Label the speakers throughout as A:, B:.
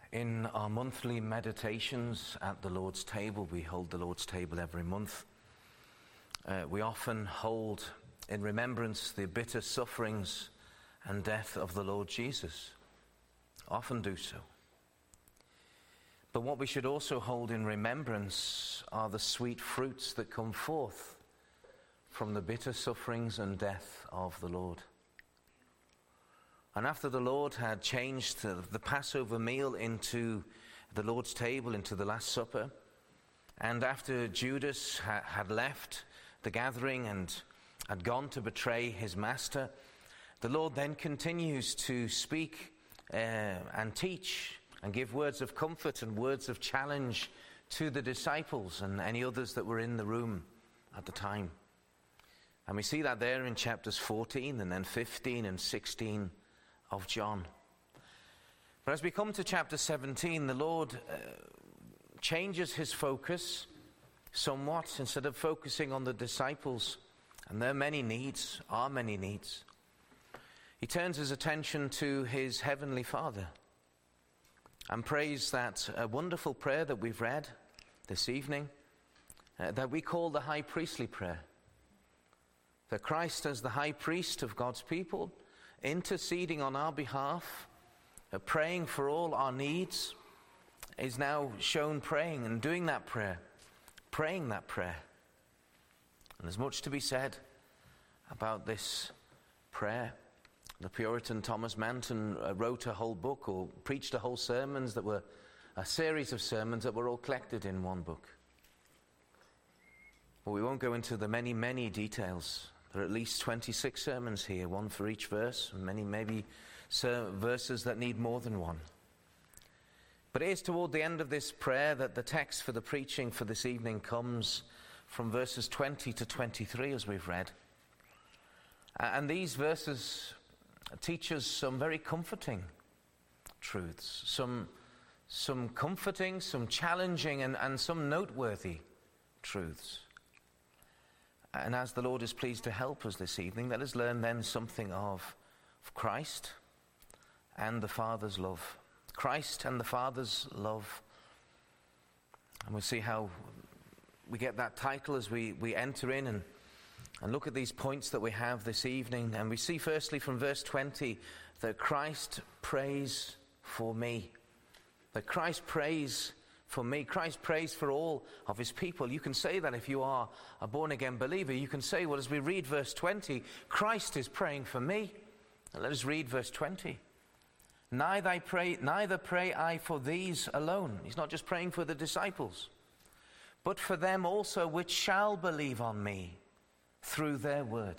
A: In our monthly meditations at the Lord's table, we hold the Lord's table every month. We often hold in remembrance the bitter sufferings and death of the Lord Jesus. Often do so. But what we should also hold in remembrance are the sweet fruits that come forth from the bitter sufferings and death of the Lord. And after the Lord had changed the Passover meal into the Lord's table, into the Last Supper, and after Judas had left the gathering and had gone to betray his master, the Lord then continues to speak and teach and give words of comfort and words of challenge to the disciples and any others that were in the room at the time. And we see that there in chapters 14 and then 15 and 16 of John. But as we come to chapter 17, the Lord changes his focus somewhat. Instead of focusing on the disciples and their many needs, our many needs, he turns his attention to his heavenly Father and prays that wonderful prayer that we've read this evening, that we call the high priestly prayer. That Christ, as the high priest of God's people, interceding on our behalf, praying for all our needs, is now shown praying and doing that prayer, praying that prayer. And there's much to be said about this prayer. The Puritan Thomas Manton wrote a whole book, or preached a whole sermons that were a series of sermons that were all collected in one book. But we won't go into the many, many details. There are at least 26 sermons here, one for each verse, and many maybe verses that need more than one. But it is toward the end of this prayer that the text for the preaching for this evening comes from verses 20 to 23, as we've read. And these verses teach us some very comforting truths, some comforting, some challenging, and some noteworthy truths. And as the Lord is pleased to help us this evening, let us learn then something of Christ and the Father's love. Christ and the Father's love. And we'll see how we get that title as we enter in and look at these points that we have this evening. And we see firstly from verse 20 that Christ prays for me. That Christ prays for me. Christ prays for all of his people. You can say that if you are a born-again believer. You can say, well, as we read verse 20, Christ is praying for me. And let us read verse 20. Neither pray I for these alone. He's not just praying for the disciples, but for them also which shall believe on me through their word.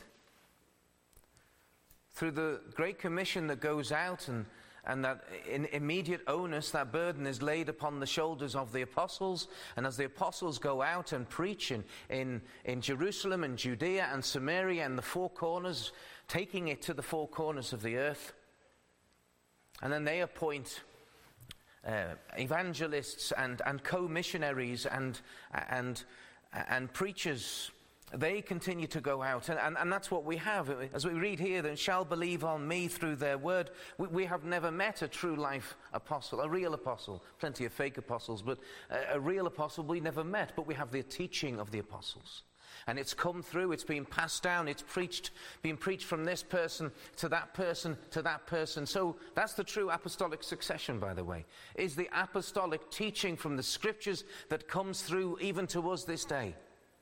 A: Through the Great Commission that goes out and that in immediate onus, that burden is laid upon the shoulders of the apostles. And as the apostles go out and preach in Jerusalem and Judea and Samaria and the four corners, taking it to the four corners of the earth, and then they appoint evangelists and co-missionaries and preachers. They continue to go out, and that's what we have. As we read here, that shall believe on me through their word. We have never met a true life apostle, a real apostle. Plenty of fake apostles, but a real apostle we never met. But we have the teaching of the apostles. And it's come through, it's been passed down, it's being preached from this person to that person to that person. So that's the true apostolic succession, by the way, is the apostolic teaching from the scriptures that comes through even to us this day.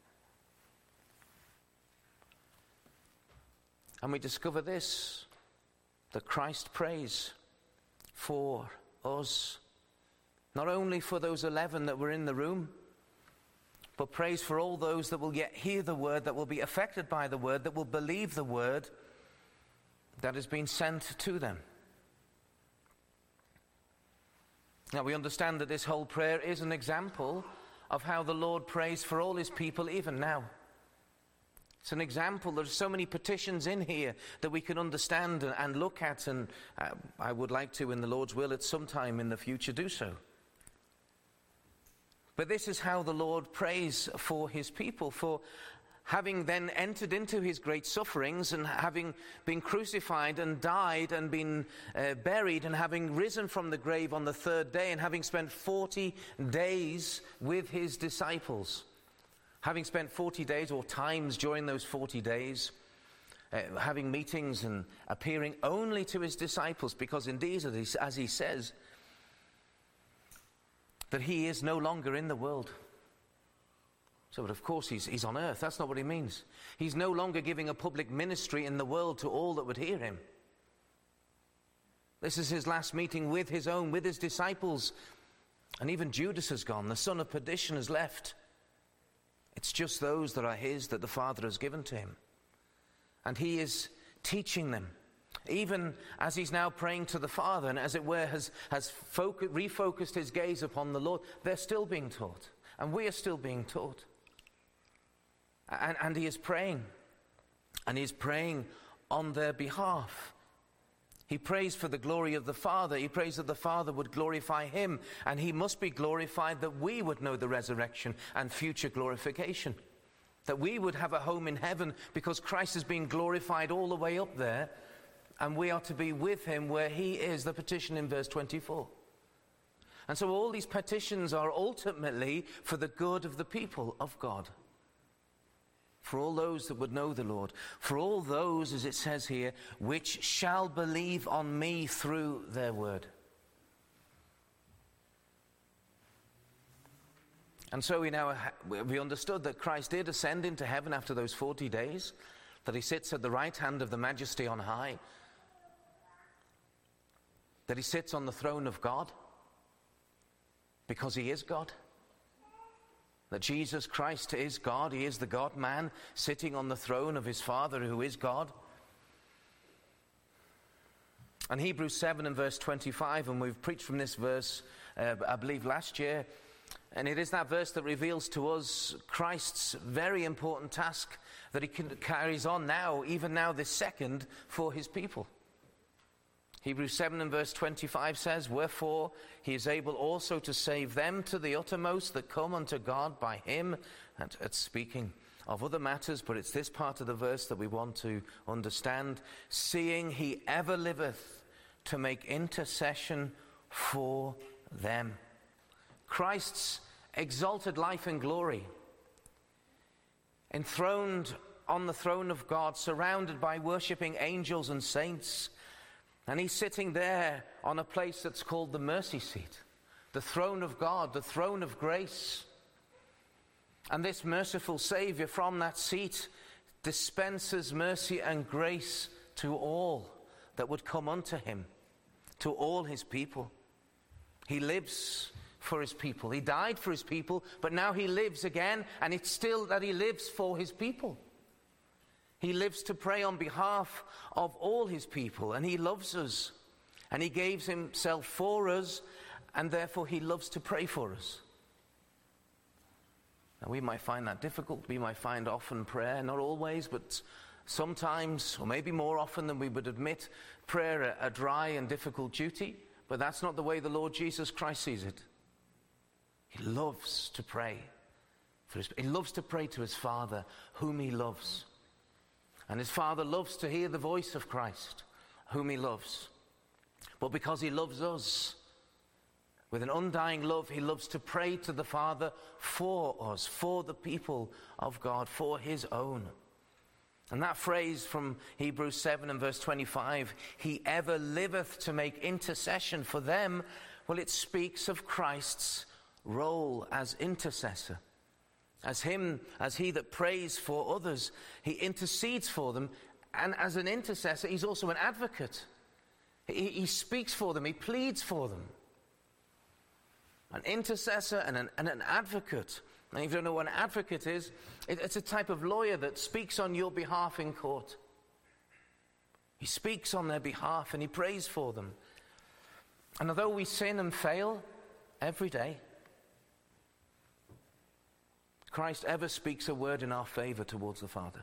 A: And we discover this, that Christ prays for us, not only for those 11 that were in the room, but prays for all those that will yet hear the word, that will be affected by the word, that will believe the word that has been sent to them. Now we understand that this whole prayer is an example of how the Lord prays for all his people even now. It's an example. There's so many petitions in here that we can understand and look at, and I would like to, in the Lord's will, at some time in the future do so. But this is how the Lord prays for his people, for having then entered into his great sufferings and having been crucified and died and been buried and having risen from the grave on the third day and having spent 40 days with his disciples, having spent 40 days or times during those 40 days, having meetings and appearing only to his disciples, because indeed, as he says, that he is no longer in the world. So, but of course, he's on earth. That's not what he means. He's no longer giving a public ministry in the world to all that would hear him. This is his last meeting with his disciples. And even Judas has gone. The son of perdition has left. It's just those that are his that the Father has given to him. And he is teaching them. Even as he's now praying to the Father and as it were has refocused his gaze upon the Lord, they're still being taught. And we are still being taught. And he is praying. And he is praying on their behalf. He prays for the glory of the Father. He prays that the Father would glorify him. And he must be glorified that we would know the resurrection and future glorification. That we would have a home in heaven because Christ has been glorified all the way up there. And we are to be with him where he is, the petition in verse 24. And so all these petitions are ultimately for the good of the people of God. For all those that would know the Lord. For all those, as it says here, which shall believe on me through their word. And so we understood that Christ did ascend into heaven after those 40 days. That he sits at the right hand of the Majesty on high. That he sits on the throne of God. Because he is God. That Jesus Christ is God. He is the God-man sitting on the throne of his Father who is God. And Hebrews 7 and verse 25, and we've preached from this verse, I believe, last year. And it is that verse that reveals to us Christ's very important task that he carries on now, even now this second, for his people. Hebrews 7 and verse 25 says, wherefore he is able also to save them to the uttermost that come unto God by him. And it's speaking of other matters, but it's this part of the verse that we want to understand. Seeing he ever liveth to make intercession for them. Christ's exalted life and glory, enthroned on the throne of God, surrounded by worshipping angels and saints. And he's sitting there on a place that's called the mercy seat, the throne of God, the throne of grace. And this merciful Savior from that seat dispenses mercy and grace to all that would come unto him, to all his people. He lives for his people. He died for his people, but now he lives again, and it's still that he lives for his people. He lives to pray on behalf of all his people, and he loves us, and he gave himself for us, and therefore he loves to pray for us. Now we might find that difficult. We might find often prayer, not always, but sometimes, or maybe more often than we would admit, prayer a dry and difficult duty, but that's not the way the Lord Jesus Christ sees it. He loves to pray. He loves to pray to his Father, whom he loves. And his Father loves to hear the voice of Christ, whom he loves. But because he loves us, with an undying love, he loves to pray to the Father for us, for the people of God, for his own. And that phrase from Hebrews 7 and verse 25, he ever liveth to make intercession for them, well, it speaks of Christ's role as intercessor. As he that prays for others, he intercedes for them. And as an intercessor, he's also an advocate. He speaks for them, he pleads for them. An intercessor and an advocate. And if you don't know what an advocate is, it's a type of lawyer that speaks on your behalf in court. He speaks on their behalf and he prays for them. And although we sin and fail every day, Christ ever speaks a word in our favor towards the Father.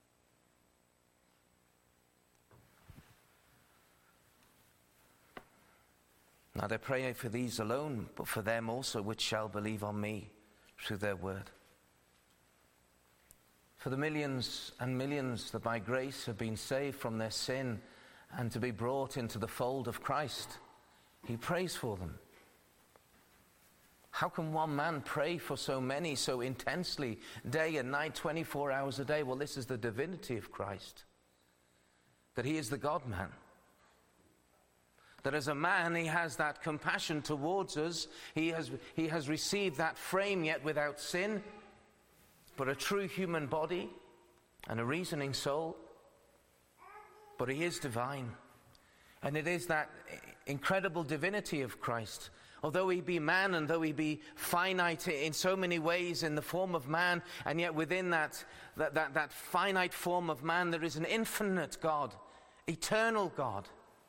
A: Not I pray for these alone, but for them also which shall believe on me through their word. for the millions and millions that by grace have been saved from their sin and to be brought into the fold of Christ. He prays for them. How can one man pray for so many so intensely, day and night, 24 hours a day? Well, this is the divinity of Christ, that he is the God-man. That as a man, he has that compassion towards us. He has received that frame yet without sin, but a true human body and a reasoning soul. But he is divine. And it is that incredible divinity of Christ. Although he be man and though he be finite in so many ways in the form of man, and yet within that finite form of man there is an infinite God, eternal God,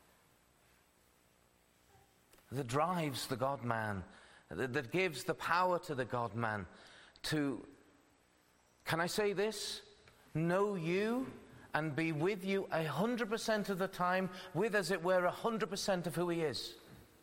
A: that drives the God-man, that gives the power to the God-man to, can I say this? Know you and be with you 100% of the time, with, as it were, 100% of who he is.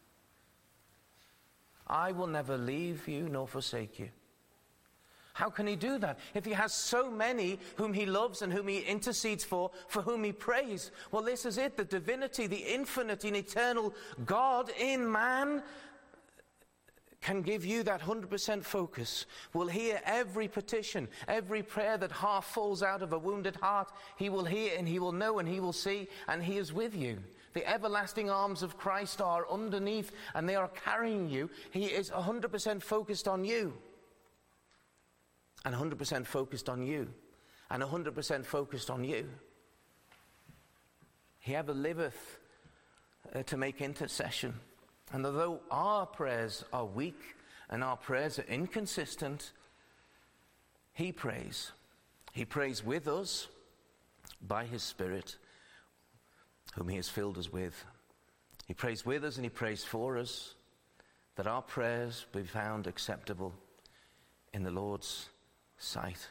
A: I will never leave you nor forsake you. How can he do that? If he has so many whom he loves and whom he intercedes for whom he prays. Well, this is it, the divinity, the infinite and eternal God in man can give you that 100% focus, will hear every petition, every prayer that half falls out of a wounded heart. He will hear and he will know and he will see, and he is with you. The everlasting arms of Christ are underneath and they are carrying you. He is 100% focused on you, and 100% focused on you, and 100% focused on you. He ever liveth to make intercession. And although our prayers are weak and our prayers are inconsistent, he prays. He prays with us by his Spirit, whom he has filled us with. He prays with us and he prays for us, that our prayers be found acceptable in the Lord's sight.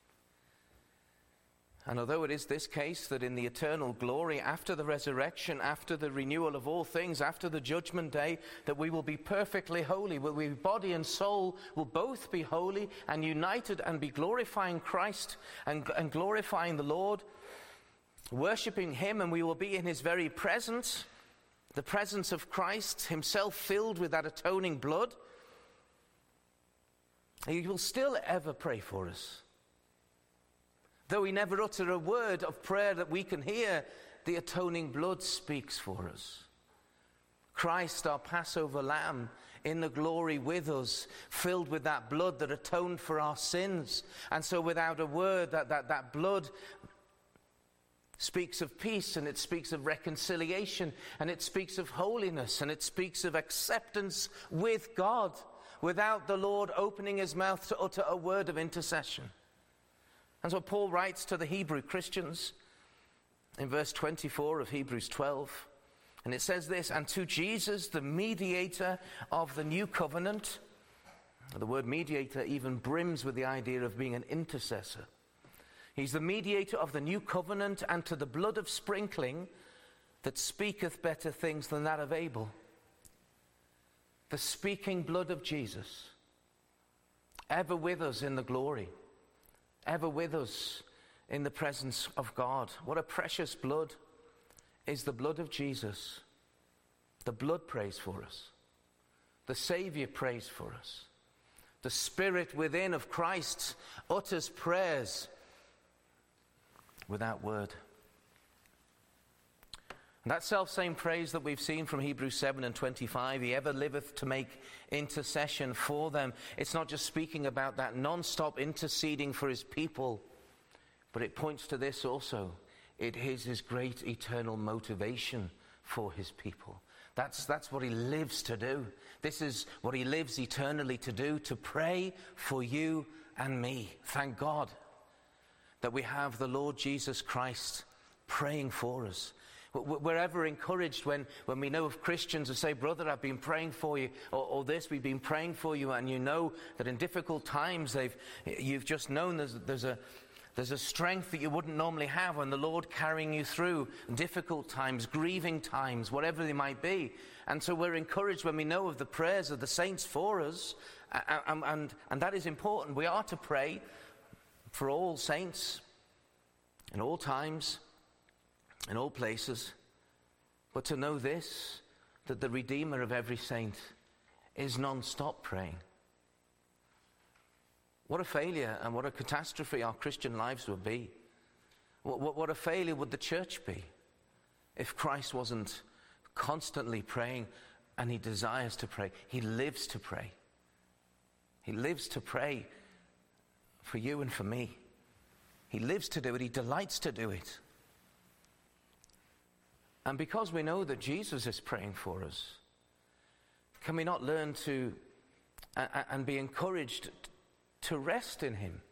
A: And although it is this case that in the eternal glory, after the resurrection, after the renewal of all things, after the judgment day, that we will be perfectly holy, body and soul will both be holy and united and be glorifying Christ and glorifying the Lord, worshipping him, and we will be in his very presence, the presence of Christ himself filled with that atoning blood. He will still ever pray for us. Though he never utter a word of prayer that we can hear, the atoning blood speaks for us. Christ, our Passover lamb, in the glory with us, filled with that blood that atoned for our sins. And so without a word, that blood speaks of peace, and it speaks of reconciliation, and it speaks of holiness, and it speaks of acceptance with God, without the Lord opening his mouth to utter a word of intercession. And so Paul writes to the Hebrew Christians in verse 24 of Hebrews 12, and it says this: and to Jesus, the mediator of the new covenant. The word mediator even brims with the idea of being an intercessor. He's the mediator of the new covenant, and to the blood of sprinkling that speaketh better things than that of Abel. The speaking blood of Jesus, ever with us in the glory, ever with us in the presence of God. What a precious blood is the blood of Jesus. The blood prays for us. The Savior prays for us. The Spirit within of Christ utters prayers without word. And that self-same phrase that we've seen from Hebrews 7 and 25, he ever liveth to make intercession for them. It's not just speaking about that non-stop interceding for his people, but it points to this also. It is his great eternal motivation for his people. That's what he lives to do. This is what he lives eternally to do, to pray for you and me. Thank God that we have the Lord Jesus Christ praying for us. We're ever encouraged when we know of Christians who say, brother, I've been praying for you, or this, we've been praying for you, and you know that in difficult times you've just known there's a strength that you wouldn't normally have, and the Lord carrying you through difficult times, grieving times, whatever they might be. And so we're encouraged when we know of the prayers of the saints for us, and that is important. We are to pray, for all saints, in all times, in all places, but to know this, that the Redeemer of every saint is non-stop praying. What a failure and what a catastrophe our Christian lives would be. What a failure would the church be if Christ wasn't constantly praying, and he desires to pray. He lives to pray. He lives to pray for you and for me. He lives to do it. He delights to do it. And because we know that Jesus is praying for us, can we not learn to and be encouraged to rest in him?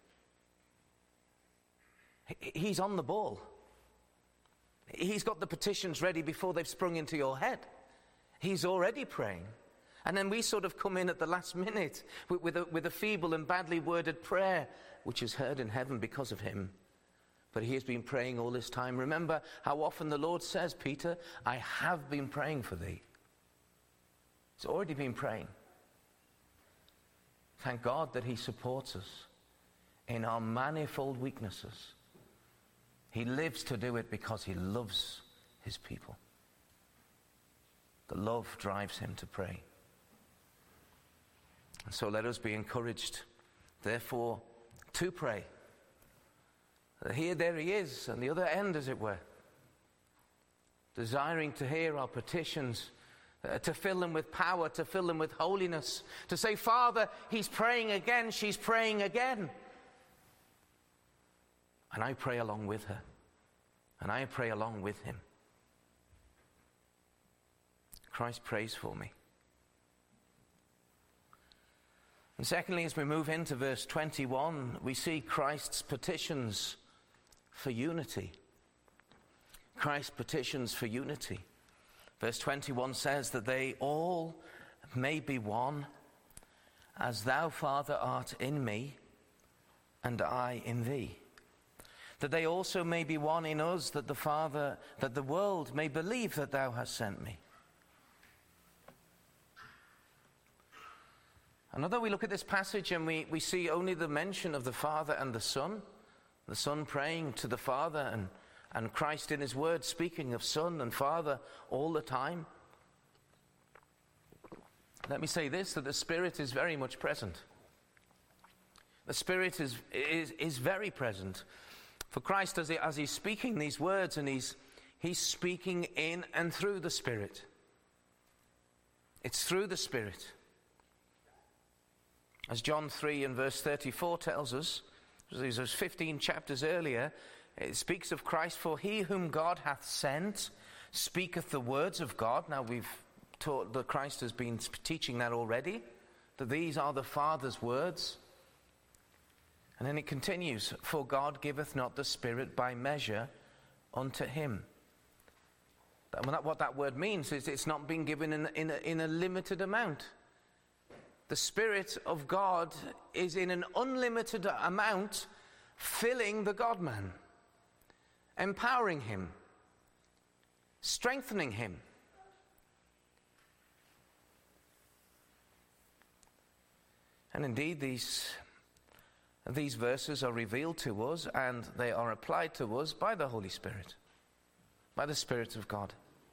A: He's on the ball. He's got the petitions ready before they've sprung into your head. He's already praying. And then we sort of come in at the last minute with a feeble and badly worded prayer, which is heard in heaven because of him. But he has been praying all this time. Remember how often the Lord says, Peter, I have been praying for thee. He's already been praying. Thank God that he supports us in our manifold weaknesses. He lives to do it because he loves his people. The love drives him to pray. And so let us be encouraged, therefore, to pray. Here, there he is, on the other end, as it were, desiring to hear our petitions, to fill them with power, to fill them with holiness, to say, Father, he's praying again, she's praying again. And I pray along with her, and I pray along with him. Christ prays for me. And secondly, as we move into verse 21, we see Christ's petitions for unity. Christ's petitions for unity. Verse 21 says that they all may be one, as thou, Father, art in me, and I in thee. That they also may be one in us, that the world may believe that thou hast sent me. And although we look at this passage and we see only the mention of the Father and the Son praying to the Father, and Christ in his word speaking of Son and Father all the time, let me say this, that the Spirit is very much present. The Spirit is very present. For Christ, as he's speaking these words, and he's speaking in and through the Spirit. It's through the Spirit. As John 3 and verse 34 tells us, those 15 chapters earlier, it speaks of Christ, for he whom God hath sent speaketh the words of God. Now we've taught that Christ has been teaching that already, that these are the Father's words. And then it continues, for God giveth not the Spirit by measure unto him. What that word means is it's not being given in a limited amount. The Spirit of God is in an unlimited amount, filling the God-man, empowering him, strengthening him. And indeed, these verses are revealed to us, and they are applied to us by the Holy Spirit, by the Spirit of God.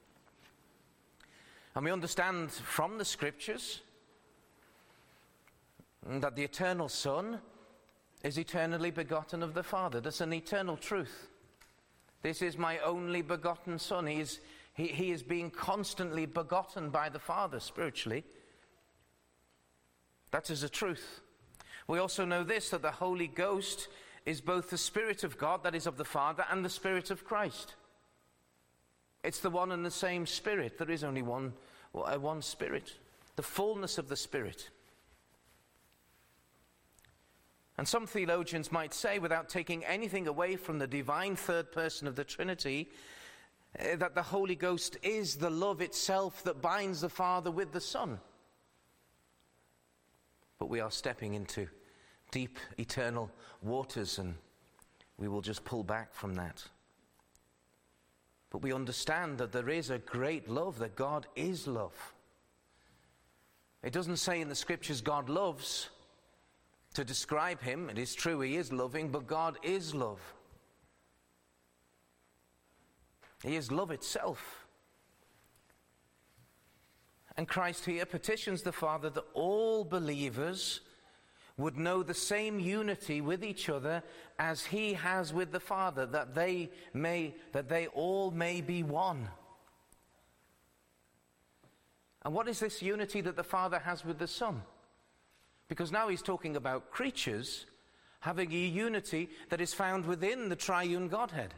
A: And we understand from the Scriptures that the eternal Son is eternally begotten of the Father. That's an eternal truth. This is my only begotten Son. He is being constantly begotten by the Father spiritually. That is a truth. We also know this, that the Holy Ghost is both the Spirit of God, that is of the Father, and the Spirit of Christ. It's the one and the same Spirit. There is only one Spirit. The fullness of the Spirit. And some theologians might say, without taking anything away from the divine third person of the Trinity, that the Holy Ghost is the love itself that binds the Father with the Son. But we are stepping into deep, eternal waters, and we will just pull back from that. But we understand that there is a great love, that God is love. It doesn't say in the Scriptures God loves. To describe him, it is true he is loving, but God is love. He is love itself. And Christ here petitions the Father that all believers would know the same unity with each other as he has with the Father, that they all may be one. And what is this unity that the Father has with the Son? Because now he's talking about creatures having a unity that is found within the triune Godhead.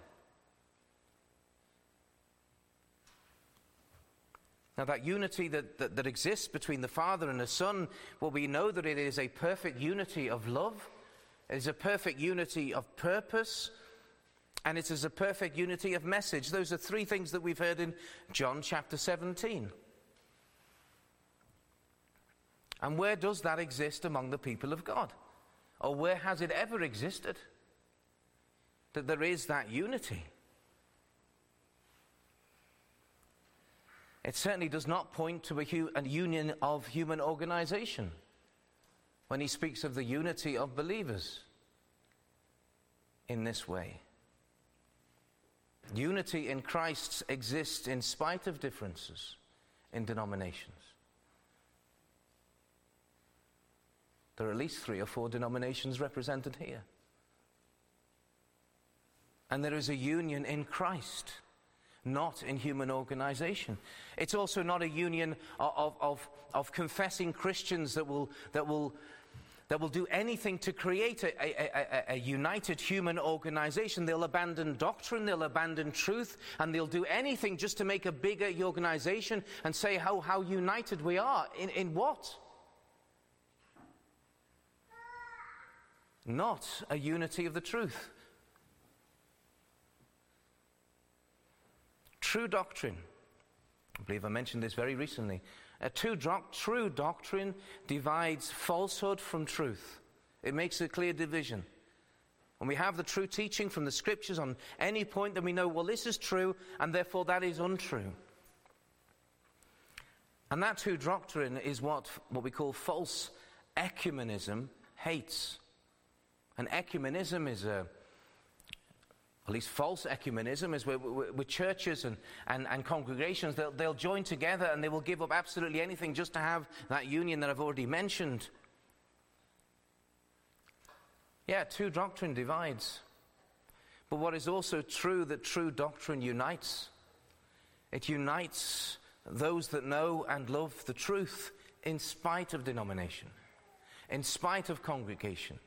A: Now that unity that exists between the Father and the Son, well, we know that it is a perfect unity of love, it is a perfect unity of purpose, and it is a perfect unity of message. Those are three things that we've heard in John chapter 17. And where does that exist among the people of God? Or where has it ever existed? That there is that unity. It certainly does not point to a union of human organization when he speaks of the unity of believers in this way. Unity in Christ exists in spite of differences in denominations. There are at least 3 or 4 denominations represented here. And there is a union in Christ, not in human organization. It's also not a union of confessing Christians that will do anything to create a united human organization. They'll abandon doctrine, they'll abandon truth, and they'll do anything just to make a bigger organization and say how united we are. In what? Not a unity of the truth. True doctrine, I believe I mentioned this very recently, true doctrine divides falsehood from truth. It makes a clear division. When we have the true teaching from the Scriptures on any point, then we know, well, this is true, and therefore that is untrue. And that true doctrine is what we call false ecumenism hates. And ecumenism is at least false ecumenism is where churches and congregations, they'll join together and they will give up absolutely anything just to have that union that I've already mentioned. Yeah, true doctrine divides. But what is also true, that true doctrine unites. It unites those that know and love the truth in spite of denomination, in spite of congregation.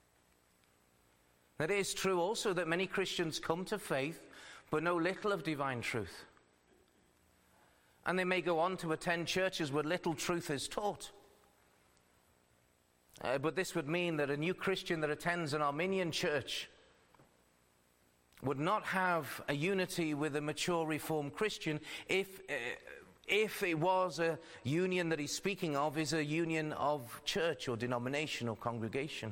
A: It is true also that many Christians come to faith but know little of divine truth. And they may go on to attend churches where little truth is taught. But this would mean that a new Christian that attends an Arminian church would not have a unity with a mature Reformed Christian if it was a union that he's speaking of is a union of church or denomination or congregation.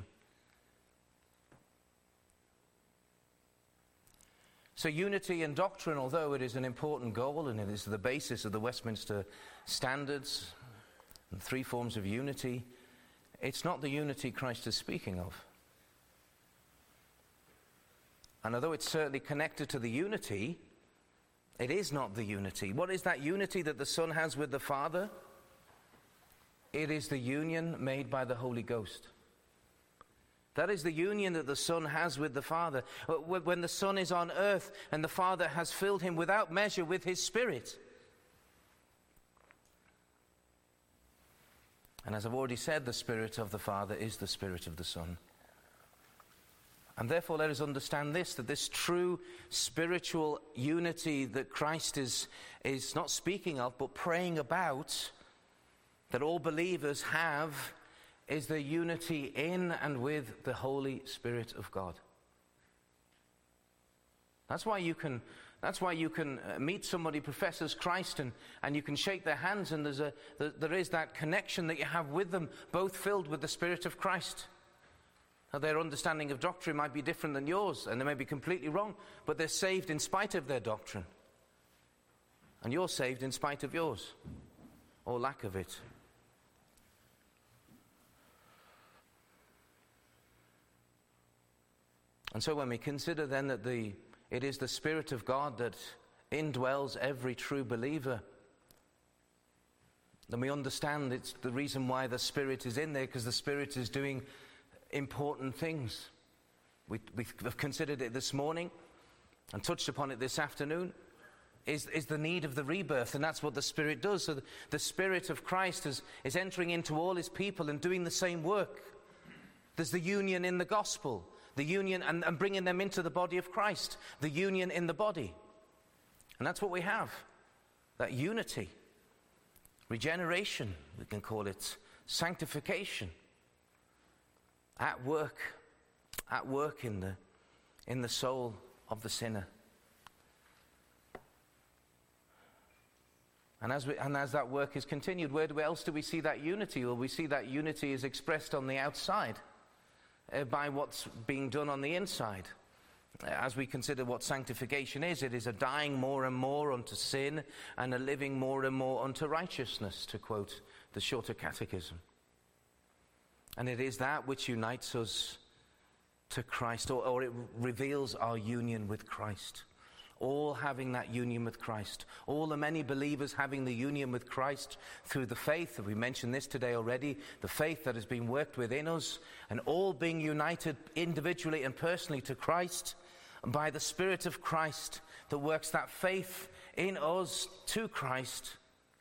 A: So unity in doctrine, although it is an important goal and it is the basis of the Westminster Standards and 3 forms of unity, it's not the unity Christ is speaking of. And although it's certainly connected to the unity, it is not the unity. What is that unity that the Son has with the Father? It is the union made by the Holy Ghost. That is the union that the Son has with the Father. When the Son is on earth and the Father has filled him without measure with his Spirit. And as I've already said, the Spirit of the Father is the Spirit of the Son. And therefore let us understand this, that this true spiritual unity that Christ is not speaking of, but praying about, that all believers have, is the unity in and with the Holy Spirit of God. That's why you can meet somebody who professes Christ and you can shake their hands, and there is that connection that you have with them, both filled with the Spirit of Christ. Now, their understanding of doctrine might be different than yours, and they may be completely wrong, but they're saved in spite of their doctrine. And you're saved in spite of yours, or lack of it. And so when we consider then that it is the Spirit of God that indwells every true believer, then we understand it's the reason why the Spirit is in there, because the Spirit is doing important things. We've considered it this morning and touched upon it this afternoon, is the need of the rebirth, and that's what the Spirit does. So the Spirit of Christ is entering into all his people and doing the same work. There's the union in the gospel, the union and bringing them into the body of Christ, the union in the body. And that's what we have, that unity, regeneration, we can call it, sanctification, at work in the soul of the sinner. And as that work is continued, where else do we see that unity? Well, we see that unity is expressed on the outside by what's being done on the inside. As we consider what sanctification is, it is a dying more and more unto sin and a living more and more unto righteousness, to quote the Shorter Catechism. And it is that which unites us to Christ, or it reveals our union with Christ. All having that union with Christ. All the many believers having the union with Christ through the faith, we mentioned this today already, the faith that has been worked within us, and all being united individually and personally to Christ, and by the Spirit of Christ that works that faith in us to Christ,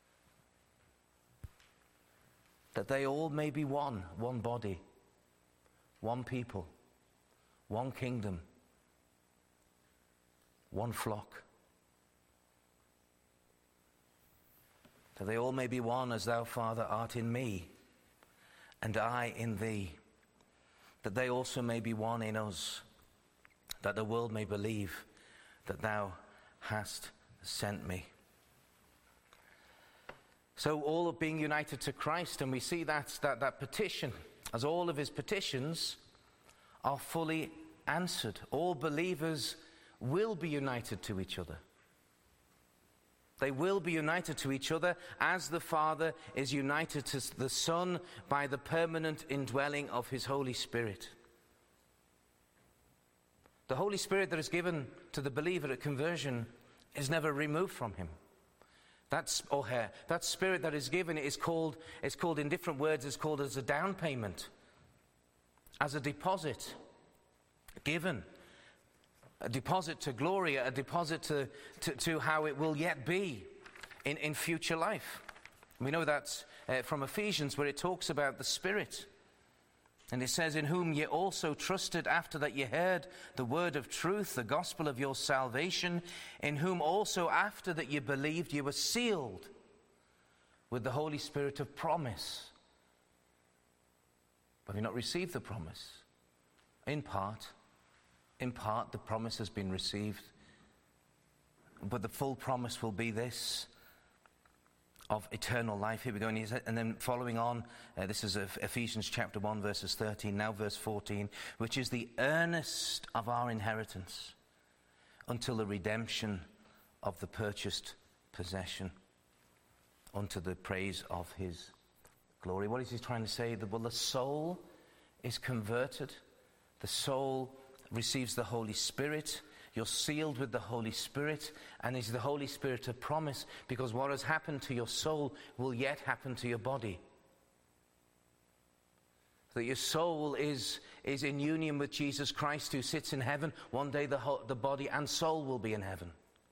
A: that they all may be one body, one people, one kingdom, one flock. That they all may be one, as thou, Father, art in me, and I in thee. That they also may be one in us, that the world may believe that thou hast sent me. So all of being united to Christ, and we see that petition, as all of his petitions are fully answered. All believers will be united to each other. They will be united to each other as the Father is united to the Son by the permanent indwelling of his Holy Spirit. The Holy Spirit that is given to the believer at conversion is never removed from him. That Spirit that is given is called in different words, is called as a down payment, as a deposit given. A deposit to glory, a deposit to how it will yet be in future life. We know that from Ephesians, where it talks about the Spirit. And it says, in whom ye also trusted after that ye heard the word of truth, the gospel of your salvation, in whom also after that ye believed ye were sealed with the Holy Spirit of promise. But have you not received the promise? In part, the promise has been received, but the full promise will be this, of eternal life. Here we go, and then following on, this is Ephesians chapter 1, verses 13, now verse 14, which is the earnest of our inheritance until the redemption of the purchased possession, unto the praise of his glory. What is he trying to say? Well, the soul is converted, the soul receives the Holy Spirit. You're sealed with the Holy Spirit, and it's the Holy Spirit of promise, because what has happened to your soul will yet happen to your body. That your soul is in union with Jesus Christ, who sits in heaven. One day the body and soul will be in heaven,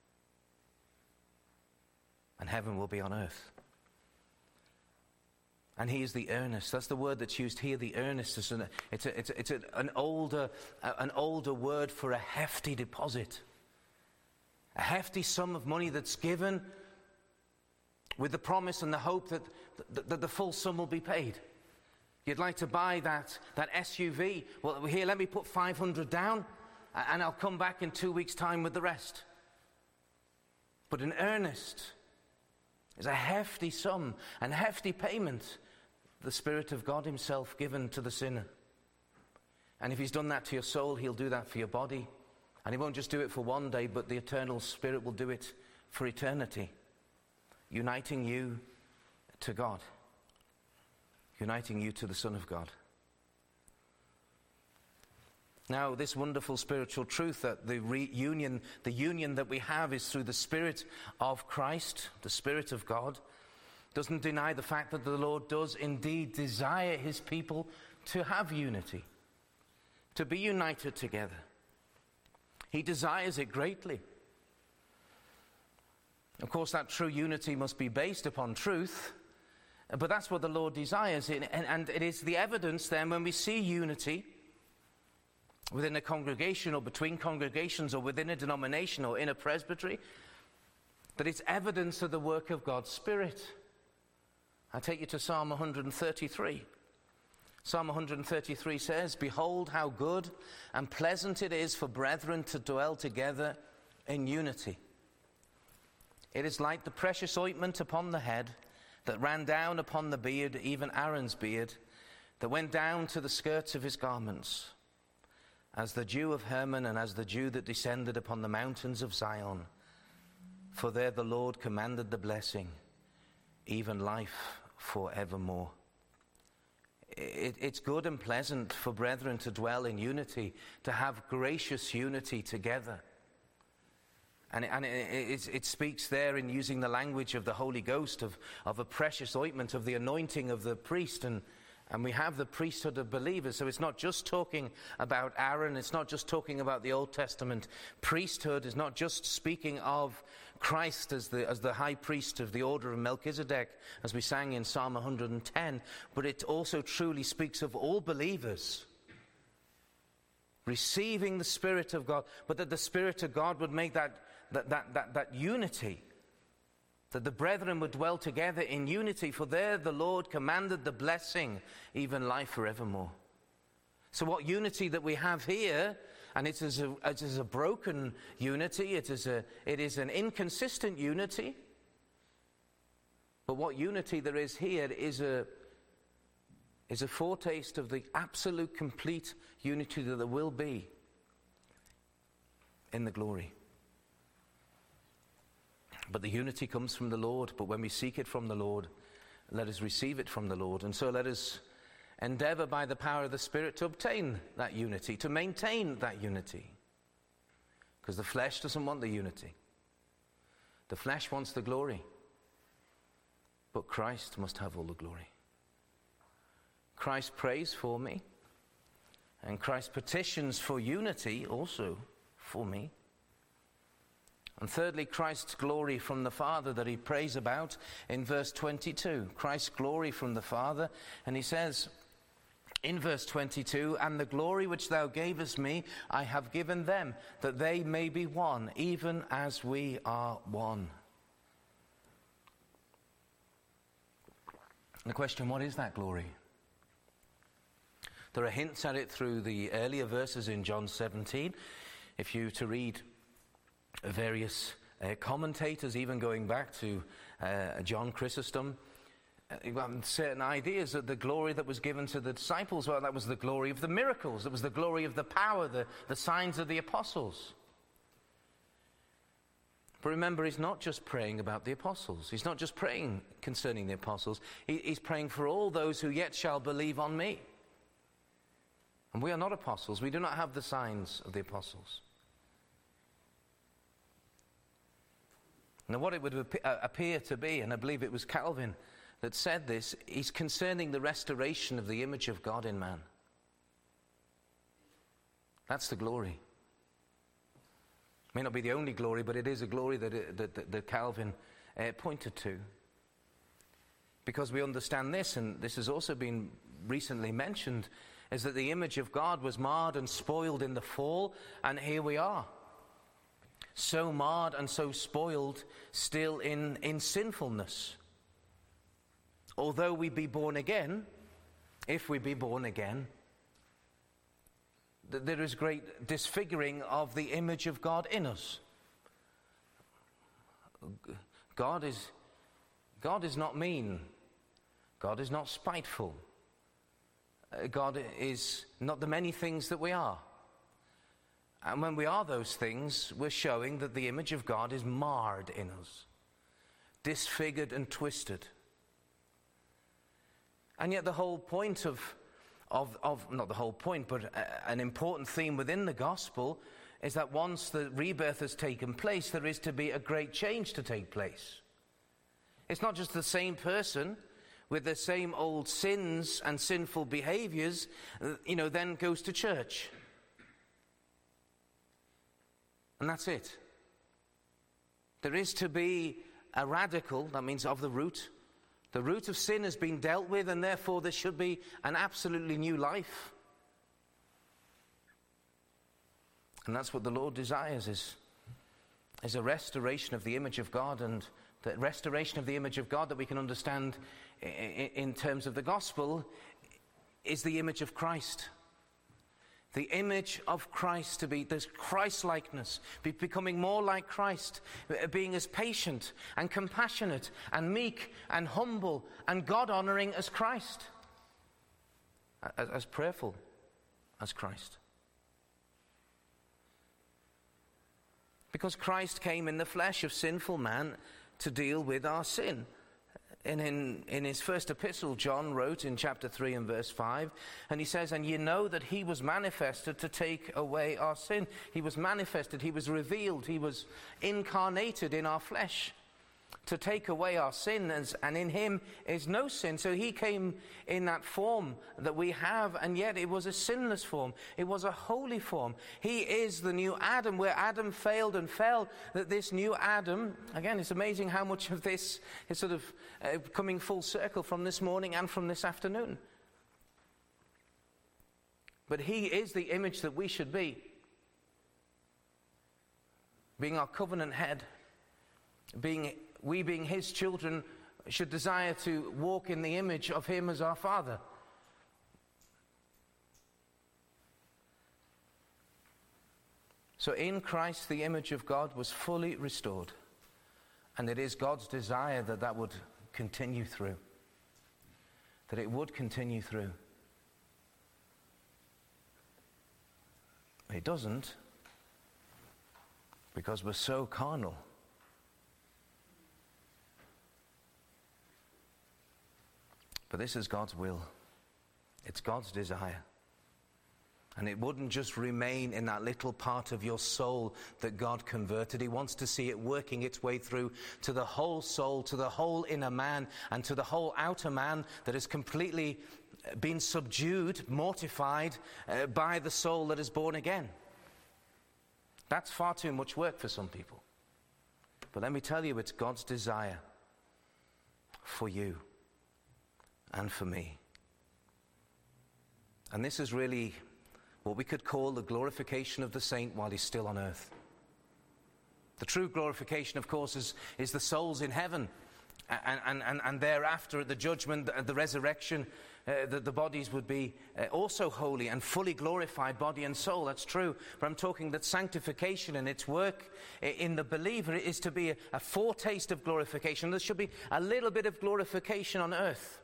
A: and heaven will be on earth. And he is the earnest. That's the word that's used here, the earnest. It's an older word for a hefty deposit. A hefty sum of money that's given with the promise and the hope that the full sum will be paid. You'd like to buy that SUV. Well, here, let me put 500 down, and I'll come back in 2 weeks' time with the rest. But an earnest is a hefty sum and hefty payment, the Spirit of God himself given to the sinner. And if he's done that to your soul, he'll do that for your body. And he won't just do it for one day, but the eternal Spirit will do it for eternity, uniting you to God, uniting you to the Son of God. Now, this wonderful spiritual truth that the union that we have is through the Spirit of Christ, the Spirit of God, doesn't deny the fact that the Lord does indeed desire his people to have unity, to be united together. He desires it greatly. Of course, that true unity must be based upon truth, but that's what the Lord desires. And it is the evidence then when we see unity within a congregation or between congregations or within a denomination or in a presbytery, that it's evidence of the work of God's Spirit. I take you to Psalm 133. Psalm 133 says, "Behold how good and pleasant it is for brethren to dwell together in unity. It is like the precious ointment upon the head that ran down upon the beard, even Aaron's beard, that went down to the skirts of his garments, as the dew of Hermon and as the dew that descended upon the mountains of Zion. For there the Lord commanded the blessing, even life forevermore." It's good and pleasant for brethren to dwell in unity, to have gracious unity together. And it speaks there in using the language of the Holy Ghost, of a precious ointment, of the anointing of the priest. And we have the priesthood of believers. So it's not just talking about Aaron. It's not just talking about the Old Testament priesthood. It's not just speaking of Christ as the high priest of the order of Melchizedek, as we sang in Psalm 110. But it also truly speaks of all believers receiving the Spirit of God, but that the Spirit of God would make that unity, that the brethren would dwell together in unity, for there the Lord commanded the blessing, even life forevermore. So what unity that we have here, and it is a broken unity, it is an inconsistent unity, but what unity there is here is a foretaste of the absolute complete unity that there will be in the glory. But the unity comes from the Lord. But when we seek it from the Lord, let us receive it from the Lord. And so let us endeavor by the power of the Spirit to obtain that unity, to maintain that unity. Because the flesh doesn't want the unity. The flesh wants the glory. But Christ must have all the glory. Christ prays for me. And Christ petitions for unity also for me. And thirdly, Christ's glory from the Father that he prays about in verse 22. Christ's glory from the Father. And he says in verse 22, "And the glory which thou gavest me, I have given them, that they may be one, even as we are one." And the question, what is that glory? There are hints at it through the earlier verses in John 17. If you to read various commentators, even going back to John Chrysostom, certain ideas that the glory that was given to the disciples, well, that was the glory of the miracles, it was the glory of the power, the signs of the apostles. But remember, he's not just praying about the apostles. He's not just praying concerning the apostles. He's praying for all those who yet shall believe on me. And we are not apostles. We do not have the signs of the apostles. Now, what it would appear to be, and I believe it was Calvin that said this, is concerning the restoration of the image of God in man. That's the glory. It may not be the only glory, but it is a glory that Calvin pointed to. Because we understand this, and this has also been recently mentioned, is that the image of God was marred and spoiled in the fall, and here we are. So marred and so spoiled still in sinfulness. Although we be born again, if we be born again, there is great disfiguring of the image of God in us. God is not mean. God is not spiteful. God is not the many things that we are. And when we are those things, we're showing that the image of God is marred in us, disfigured and twisted. And yet the whole point of not the whole point, but an important theme within the gospel is that once the rebirth has taken place, there is to be a great change to take place. It's not just the same person with the same old sins and sinful behaviors, then goes to church. And that's it. There is to be a radical, that means of the root. The root of sin has been dealt with, and therefore there should be an absolutely new life. And that's what the Lord desires, is a restoration of the image of God, and the restoration of the image of God that we can understand in terms of the gospel is the image of Christ. The image of Christ, to be this Christ-likeness, becoming more like Christ, being as patient and compassionate and meek and humble and God-honoring as Christ, as prayerful as Christ. Because Christ came in the flesh of sinful man to deal with our sin. And in his first epistle, John wrote in chapter 3 and verse 5, and he says, "And ye know that he was manifested to take away our sin." He was manifested, he was revealed, he was incarnated in our flesh to take away our sins, and in him is no sin. So he came in that form that we have, and yet it was a sinless form. It was a holy form. He is the new Adam. Where Adam failed and fell, that this new Adam, again, it's amazing how much of this is sort of coming full circle from this morning and from this afternoon. But he is the image that we should be, being our covenant head, we being his children should desire to walk in the image of him as our Father. So in Christ the image of God was fully restored, and it is God's desire that that would continue through, that it would continue through. It doesn't, because we're so carnal. But this is God's will. It's God's desire. And it wouldn't just remain in that little part of your soul that God converted. He wants to see it working its way through to the whole soul, to the whole inner man, and to the whole outer man that has completely been subdued, mortified by the soul that is born again. That's far too much work for some people. But let me tell you, it's God's desire for you and for me. And this is really what we could call the glorification of the saint while he's still on earth. The true glorification, of course, is the souls in heaven. And thereafter, at the judgment, the resurrection, the bodies would be also holy and fully glorified, body and soul. That's true. But I'm talking that sanctification and its work in the believer is to be a foretaste of glorification. There should be a little bit of glorification on earth.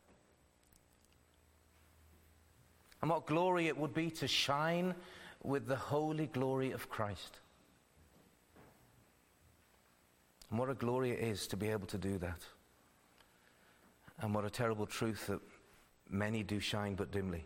A: And what glory it would be to shine with the holy glory of Christ. And what a glory it is to be able to do that. And what a terrible truth that many do shine but dimly.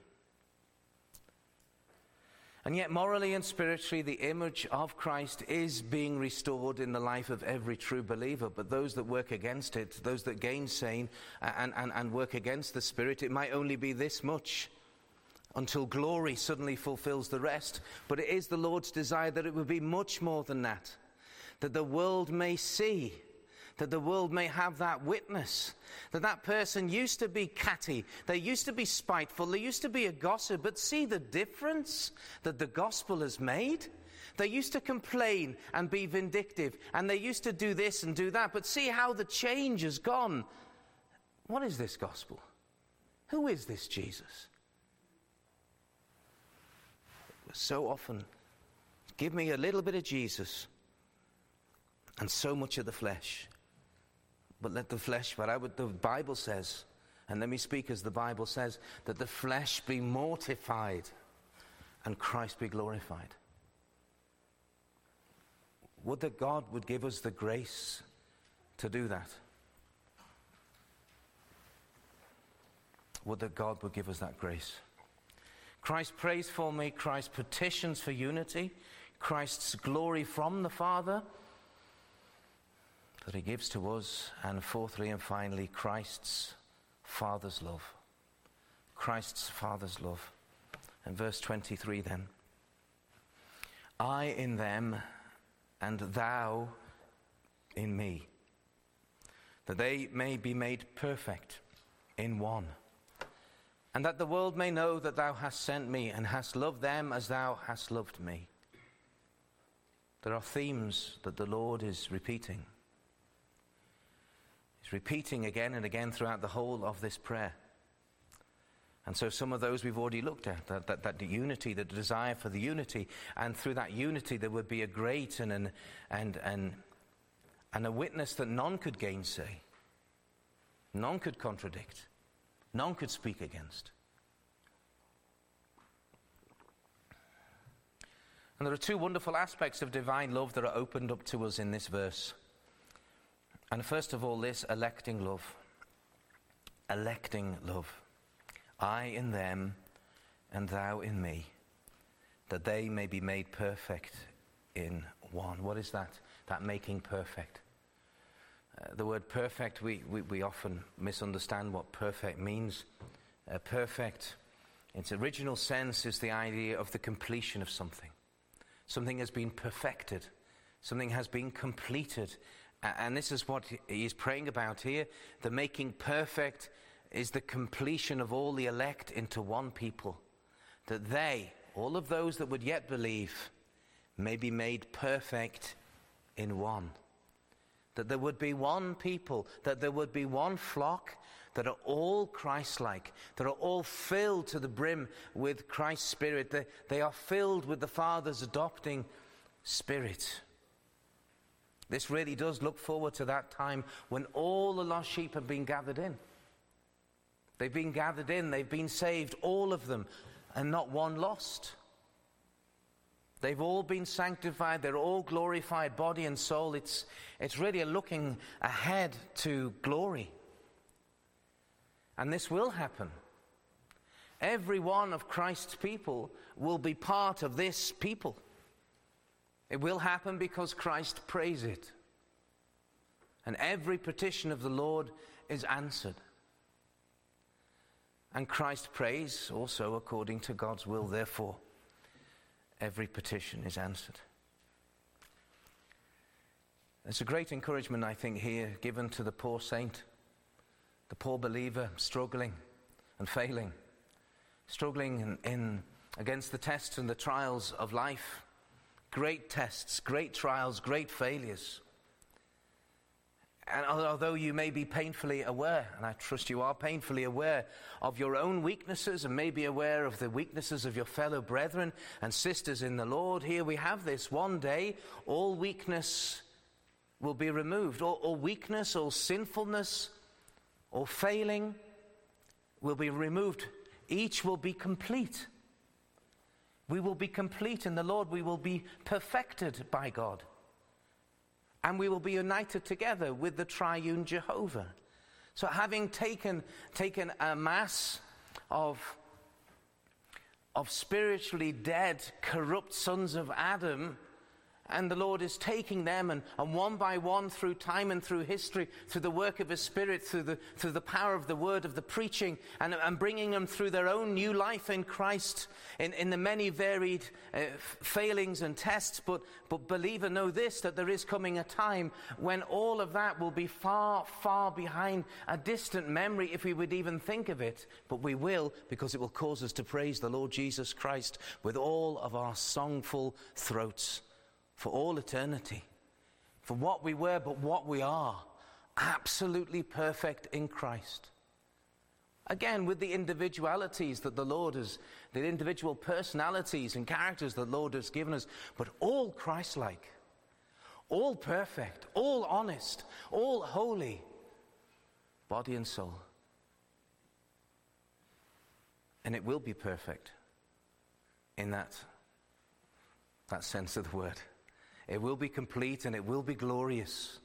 A: And yet morally and spiritually the image of Christ is being restored in the life of every true believer. But those that work against it, those that gainsay and work against the Spirit, it might only be this much, until glory suddenly fulfills the rest. But it is the Lord's desire that it would be much more than that. That the world may see, that the world may have that witness, that that person used to be catty, they used to be spiteful, they used to be a gossip, but see the difference that the gospel has made? They used to complain and be vindictive, and they used to do this and do that, but see how the change has gone. What is this gospel? Who is this Jesus? So often, give me a little bit of Jesus and so much of the flesh. But let the flesh, the Bible says, and let me speak as the Bible says, that the flesh be mortified and Christ be glorified. Would that God would give us the grace to do that. Would that God would give us that grace. Christ prays for me, Christ petitions for unity, Christ's glory from the Father that he gives to us, and fourthly and finally, Christ's Father's love. Christ's Father's love. And verse 23 then. I in them and thou in me, that they may be made perfect in one, and that the world may know that thou hast sent me and hast loved them as thou hast loved me. There are themes that the Lord is repeating. He's repeating again and again throughout the whole of this prayer. And so some of those we've already looked at, that the unity, the desire for the unity, and through that unity there would be a great and a witness that none could gainsay, none could contradict, none could speak against. And there are two wonderful aspects of divine love that are opened up to us in this verse. And first of all, this electing love. Electing love. I in them and thou in me, that they may be made perfect in one. What is that? That making perfect. The word perfect, we often misunderstand what perfect means. Perfect, in its original sense, is the idea of the completion of something. Something has been perfected. Something has been completed. And this is what he is praying about here. The making perfect is the completion of all the elect into one people. That they, all of those that would yet believe, may be made perfect in one. That there would be one people, that there would be one flock that are all Christ-like, that are all filled to the brim with Christ's Spirit. They are filled with the Father's adopting Spirit. This really does look forward to that time when all the lost sheep have been gathered in. They've been gathered in, they've been saved, all of them, and not one lost. They've all been sanctified, they're all glorified, body and soul. It's really a looking ahead to glory. And this will happen. Every one of Christ's people will be part of this people. It will happen because Christ prays it. And every petition of the Lord is answered. And Christ prays also according to God's will. Therefore, every petition is answered. There's a great encouragement, I think, here given to the poor saint, the poor believer struggling and failing, struggling in against the tests and the trials of life. Great tests, great trials, great failures. And although you may be painfully aware, and I trust you are painfully aware of your own weaknesses and may be aware of the weaknesses of your fellow brethren and sisters in the Lord, here we have this. One day, all weakness will be removed. All weakness, all sinfulness, all failing will be removed. Each will be complete. We will be complete in the Lord. We will be perfected by God. And we will be united together with the triune Jehovah. So having taken a mass of spiritually dead, corrupt sons of Adam, and the Lord is taking them and one by one through time and through history, through the work of His Spirit, through the power of the word, of the preaching, and bringing them through their own new life in Christ, in the many varied failings and tests. But believer, know this, that there is coming a time when all of that will be far, far behind, a distant memory if we would even think of it. But we will, because it will cause us to praise the Lord Jesus Christ with all of our songful throats. For all eternity, for what we were, but what we are, absolutely perfect in Christ. Again, with the individualities that the Lord has, the individual personalities and characters that the Lord has given us, but all Christ-like, all perfect, all honest, all holy, body and soul. And it will be perfect in that sense of the word. It will be complete and it will be glorious.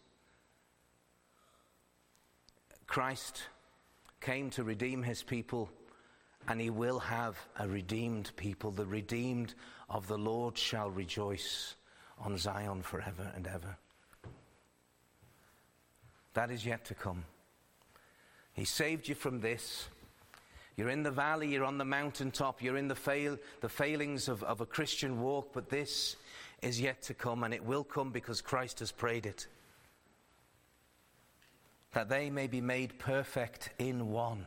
A: Christ came to redeem His people And he will have a redeemed people. The redeemed of the Lord shall rejoice on Zion forever and ever. That is yet to come. He saved you from this. You're in the valley, you're on the mountaintop, you're in the failings of a Christian walk, but this is yet to come, and it will come because Christ has prayed it. That they may be made perfect in one.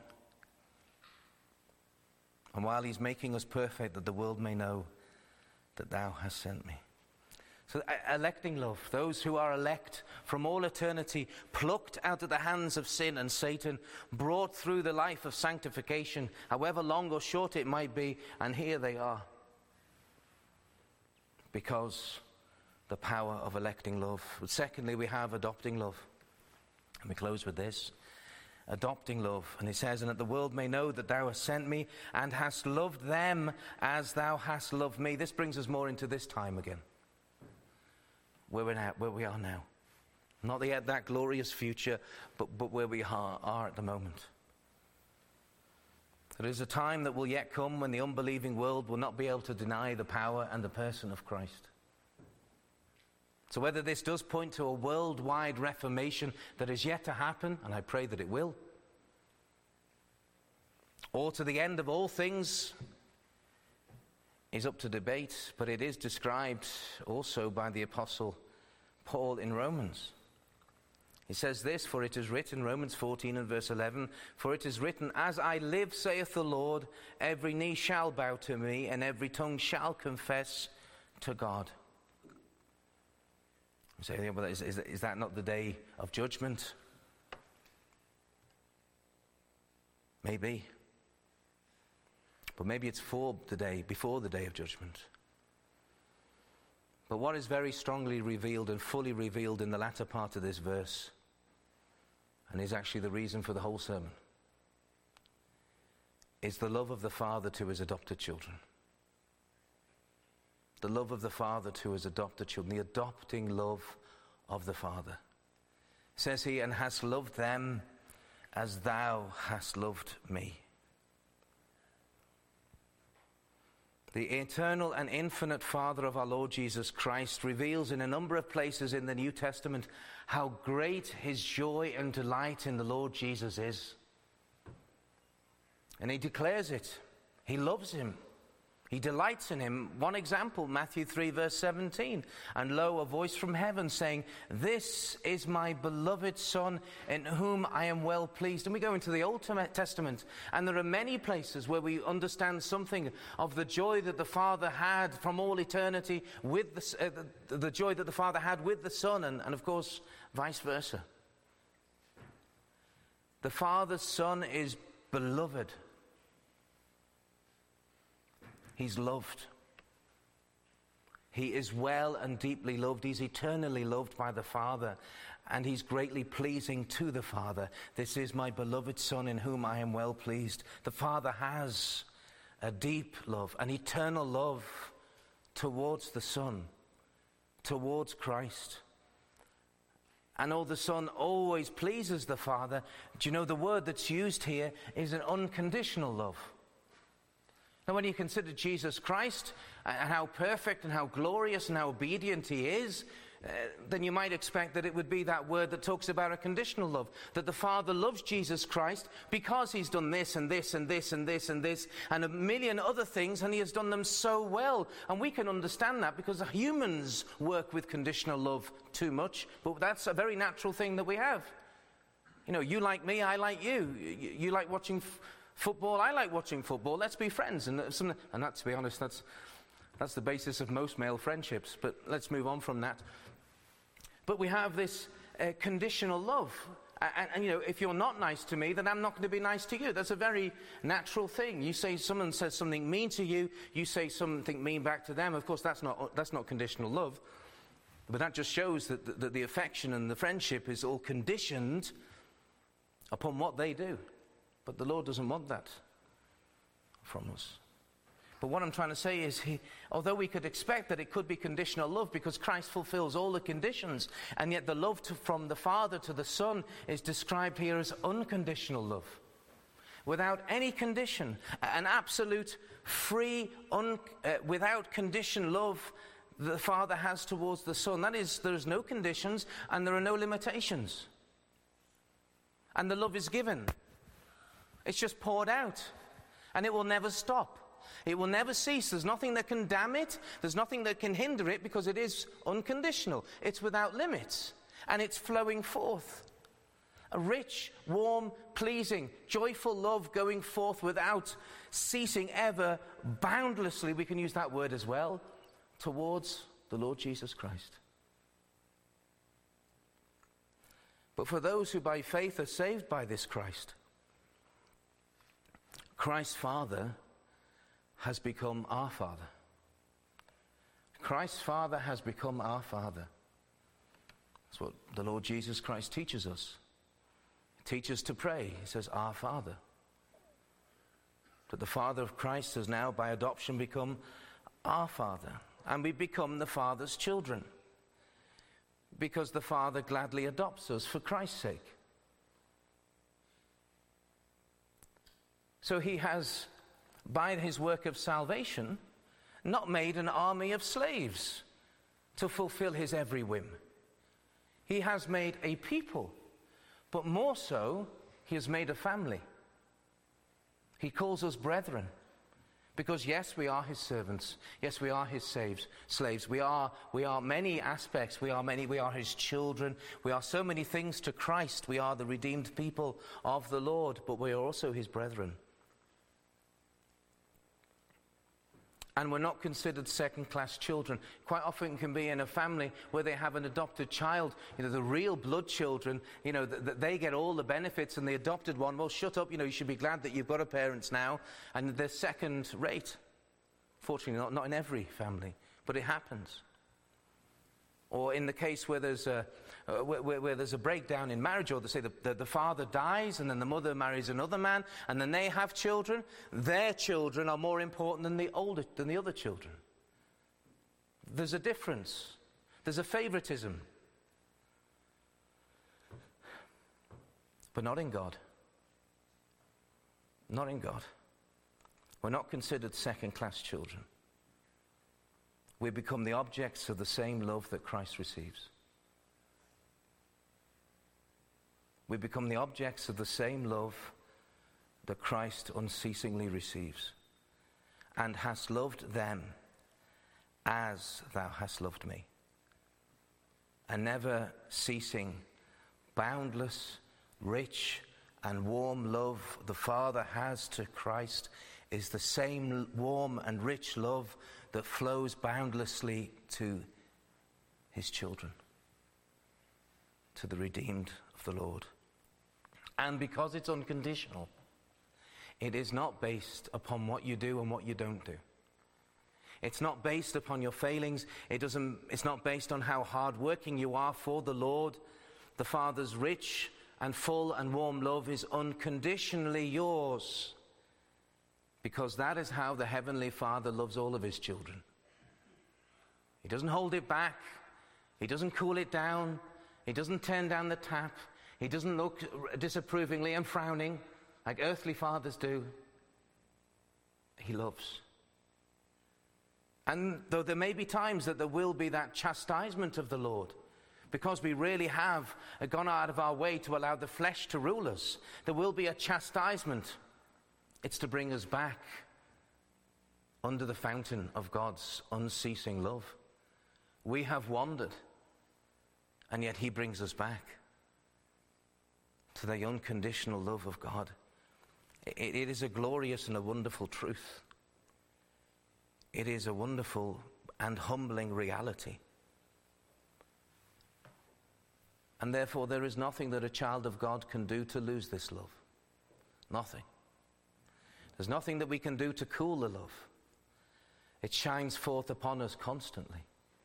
A: And while he's making us perfect, that the world may know that thou hast sent me. So electing love, those who are elect from all eternity, plucked out of the hands of sin and Satan, brought through the life of sanctification, however long or short it might be, and here they are. Because the power of electing love. But secondly, we have adopting love. And we close with this. Adopting love. And it says, and that the world may know that thou hast sent me and hast loved them as thou hast loved me. This brings us more into this time again. Where we are now. Not yet that glorious future, but where we are at the moment. There is a time that will yet come when the unbelieving world will not be able to deny the power and the person of Christ. So whether this does point to a worldwide reformation that is yet to happen, and I pray that it will, or to the end of all things, is up to debate, but it is described also by the Apostle Paul in Romans. He says this, for it is written, Romans 14 and verse 11, for it is written, as I live, saith the Lord, every knee shall bow to me, and every tongue shall confess to God. You say, well, is that not the day of judgment? Maybe. But maybe it's before the day of judgment. But what is very strongly revealed and fully revealed in the latter part of this verse, and is actually the reason for the whole sermon, is the love of the Father to his adopted children. The love of the Father to his adopted children, the adopting love of the Father. Says he, and hast loved them as thou hast loved me. The eternal and infinite Father of our Lord Jesus Christ reveals in a number of places in the New Testament how great his joy and delight in the Lord Jesus is. And he declares it. He loves him. He delights in him. One example, Matthew 3 verse 17. And lo, a voice from heaven saying, this is my beloved Son in whom I am well pleased. And we go into the Old Testament, and there are many places where we understand something of the joy that the Father had from all eternity with the joy that the Father had with the Son, and of course vice versa. The Father's Son is beloved. He's loved. He is well and deeply loved. He's eternally loved by the Father, and he's greatly pleasing to the Father. This is my beloved Son in whom I am well pleased. The Father has a deep love, an eternal love towards the Son, towards Christ. And the Son always pleases the Father. Do you know the word that's used here is an unconditional love? Now, when you consider Jesus Christ and how perfect and how glorious and how obedient he is, then you might expect that it would be that word that talks about a conditional love. That the Father loves Jesus Christ because he's done this and this and this and this and this and a million other things, and he has done them so well. And we can understand that because humans work with conditional love too much, but that's a very natural thing that we have. You know, you like me, I like you. You like watching football, I like watching football. Let's be friends. And that, to be honest, that's the basis of most male friendships. But let's move on from that. But we have this conditional love. And you know, if you're not nice to me, then I'm not going to be nice to you. That's a very natural thing. You say someone says something mean to you, you say something mean back to them. Of course, that's not conditional love. But that just shows that the affection and the friendship is all conditioned upon what they do. But the Lord doesn't want that from us. But what I'm trying to say is, although we could expect that it could be conditional love because Christ fulfills all the conditions, and yet the love from the Father to the Son is described here as unconditional love. without any condition, an absolute free, without condition love the Father has towards the Son. That is, there's no conditions and there are no limitations. And the love is given. It's just poured out. And it will never stop. It will never cease. There's nothing that can damn it. There's nothing that can hinder it, because it is unconditional. It's without limits. And it's flowing forth. A rich, warm, pleasing, joyful love going forth without ceasing ever, boundlessly, we can use that word as well, towards the Lord Jesus Christ. But for those who by faith are saved by this Christ, Christ's Father has become our Father. Christ's Father has become our Father. That's what the Lord Jesus Christ teaches us. He teaches to pray. He says, Our Father. That the Father of Christ has now by adoption become our Father. And we become the Father's children. Because the Father gladly adopts us for Christ's sake. So he has, by his work of salvation, not made an army of slaves to fulfill his every whim. He has made a people, but more so, he has made a family. He calls us brethren, because yes, we are his servants. Yes, we are his slaves. We are many aspects. We are his children. We are so many things to Christ. We are the redeemed people of the Lord, but we are also his brethren. And we're not considered second-class children. Quite often it can be in a family where they have an adopted child. The real blood children, they get all the benefits, and the adopted one, well, shut up, you should be glad that you've got a parents now. And they're second rate. Fortunately, not in every family, but it happens. Or in the case where there's a breakdown in marriage, or they say the father dies and then the mother marries another man and then they have children, their children are more important than the other children. There's a difference. There's a favoritism. But not in God. Not in God. We're not considered second-class children. We become the objects of the same love that Christ receives. We become the objects of the same love that Christ unceasingly receives, and hast loved them as thou hast loved me. A never ceasing, boundless, rich, and warm love the Father has to Christ is the same warm and rich love that flows boundlessly to his children, to the redeemed of the Lord. And because it's unconditional, it is not based upon what you do and what you don't do. It's not based upon your failings. It's not based on how hard-working you are for the Lord. The Father's rich and full and warm love is unconditionally yours, because that is how the Heavenly Father loves all of his children. He doesn't hold it back. He doesn't cool it down. He doesn't turn down the tap. He doesn't look disapprovingly and frowning like earthly fathers do. He loves. And though there may be times that there will be that chastisement of the Lord, because we really have gone out of our way to allow the flesh to rule us, there will be a chastisement. It's to bring us back under the fountain of God's unceasing love. We have wandered, and yet he brings us back to the unconditional love of God. It is a glorious and a wonderful truth. It is a wonderful and humbling reality. And therefore there is nothing that a child of God can do to lose this love. Nothing. There's nothing that we can do to cool the love. It shines forth upon us constantly.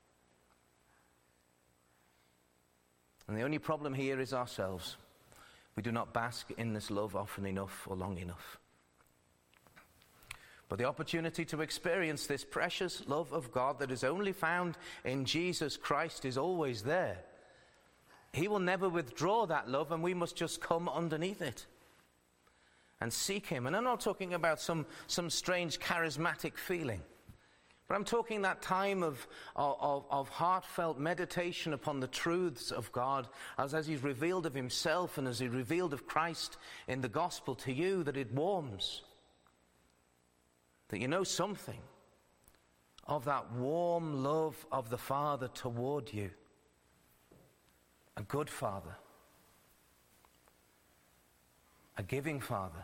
A: And the only problem here is ourselves. We do not bask in this love often enough or long enough. But the opportunity to experience this precious love of God that is only found in Jesus Christ is always there. He will never withdraw that love, and we must just come underneath it. and seek him. And I'm not talking about some strange charismatic feeling, but I'm talking that time of heartfelt meditation upon the truths of God as he's revealed of himself and as he revealed of Christ in the gospel to you, that it warms, that you know something of that warm love of the Father toward you. A good Father, a giving Father,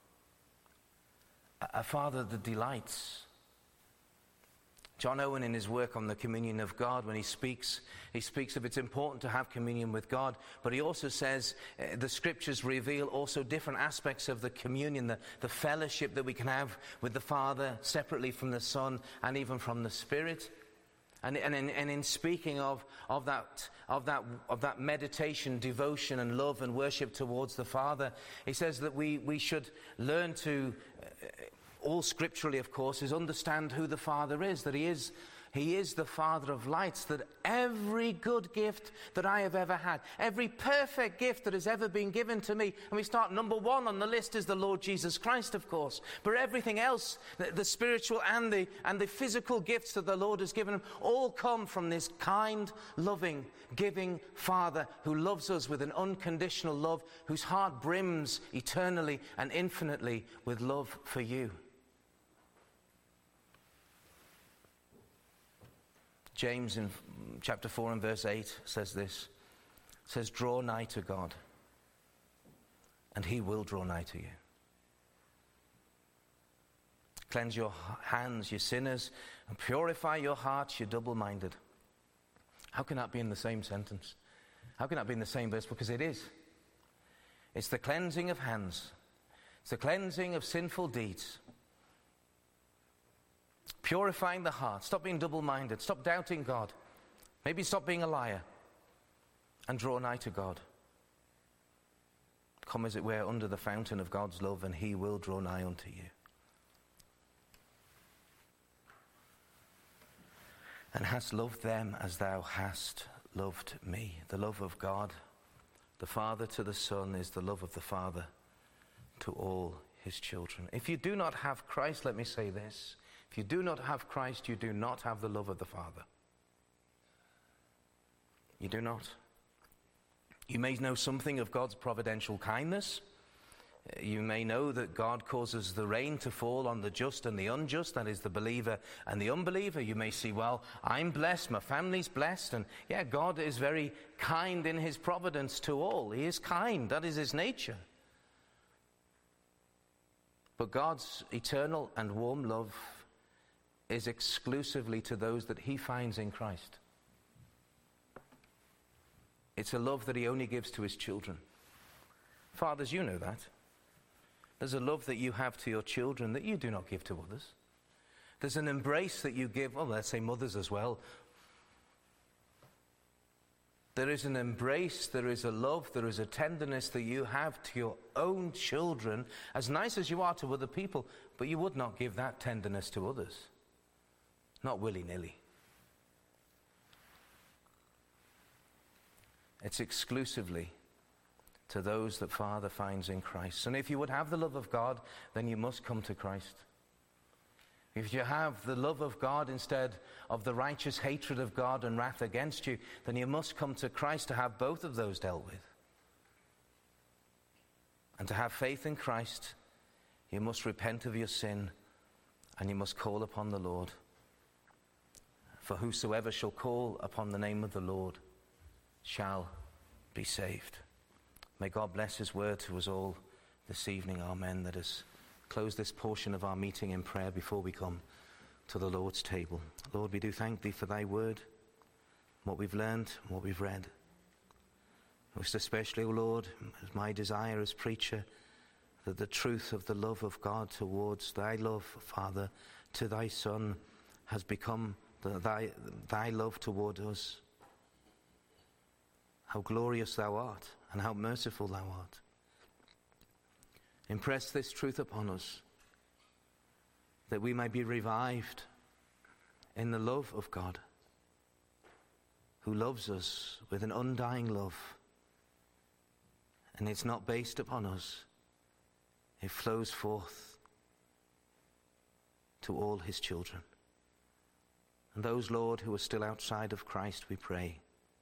A: a Father that delights. John Owen, in his work on the communion of God, when he speaks of it's important to have communion with God, but he also says the scriptures reveal also different aspects of the communion, the fellowship that we can have with the Father separately from the Son and even from the Spirit. And in speaking of that meditation, devotion and love and worship towards the Father, he says that we should learn to, all scripturally of course, is understand who the Father is, that He is the Father of lights, that every good gift that I have ever had, every perfect gift that has ever been given to me, and we start number one on the list is the Lord Jesus Christ, of course, but everything else, the spiritual and the physical gifts that the Lord has given him, all come from this kind, loving, giving Father who loves us with an unconditional love, whose heart brims eternally and infinitely with love for you. James in chapter 4 and verse 8 says this, says, draw nigh to God, and he will draw nigh to you. Cleanse your hands, you sinners, and purify your hearts, you double-minded. How can that be in the same sentence? How can that be in the same verse? Because it is. It's the cleansing of hands. It's the cleansing of sinful deeds. Purifying the heart. Stop being double-minded. Stop doubting God. Maybe stop being a liar. And draw nigh to God. Come, as it were, under the fountain of God's love, and he will draw nigh unto you. And hast loved them as thou hast loved me. The love of God, the Father to the Son, is the love of the Father to all his children. If you do not have Christ, let me say this. If you do not have Christ, you do not have the love of the Father. You do not. You may know something of God's providential kindness. You may know that God causes the rain to fall on the just and the unjust, that is the believer and the unbeliever. You may see, well, I'm blessed, my family's blessed, and yeah, God is very kind in his providence to all. He is kind, that is his nature. But God's eternal and warm love is exclusively to those that he finds in Christ. It's a love that he only gives to his children. Fathers, you know that. There's a love that you have to your children that you do not give to others. There's an embrace that you give, well, let's say mothers as well. There is an embrace, there is a love, there is a tenderness that you have to your own children, as nice as you are to other people, but you would not give that tenderness to others. Not willy-nilly. It's exclusively to those that Father finds in Christ. And if you would have the love of God, then you must come to Christ. If you have the love of God instead of the righteous hatred of God and wrath against you, then you must come to Christ to have both of those dealt with. And to have faith in Christ, you must repent of your sin and you must call upon the Lord. For whosoever shall call upon the name of the Lord shall be saved. May God bless his word to us all this evening. Amen. Let us close this portion of our meeting in prayer before we come to the Lord's table. Lord, we do thank thee for thy word, what we've learned, what we've read. Most especially, O Lord, as my desire as preacher, that the truth of the love of God towards thy love, Father, to thy Son has become thy love toward us. How glorious thou art, and how merciful thou art. Impress this truth upon us, that we may be revived in the love of God, who loves us with an undying love. And it's not based upon us. it flows forth to all his children. And those, Lord, who are still outside of Christ, we pray.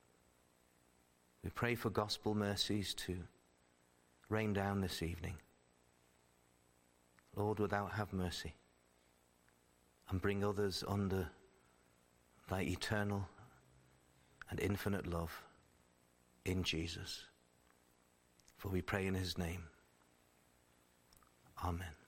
A: We pray for gospel mercies to rain down this evening. Lord, wilt thou have mercy and bring others under thy eternal and infinite love in Jesus. For we pray in his name. Amen.